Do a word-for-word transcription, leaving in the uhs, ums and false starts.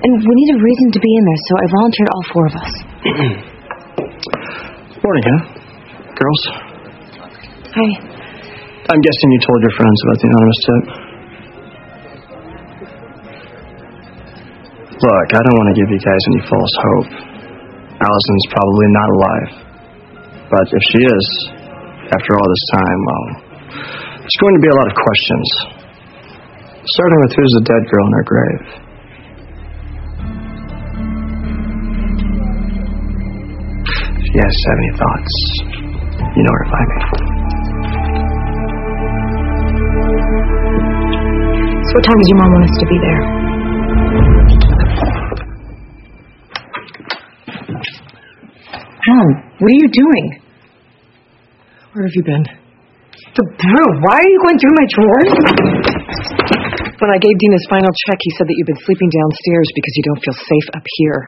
And we need a reason to be in there, so I volunteered all four of us. Morning, Hannah. Girls. Hi. I'm guessing you told your friends about the anonymous tip. Look, I don't want to give you guys any false hope. Allison's probably not alive. But if she is, after all this time, well, there's going to be a lot of questions. Starting with who's the dead girl in her grave. If you guys have any thoughts, you know where to find me. So what time does your mom want us to be there? Mom, what are you doing? Where have you been? The brew. Why are you going through my drawers? When I gave Dean his final check, he said that you've been sleeping downstairs because you don't feel safe up here.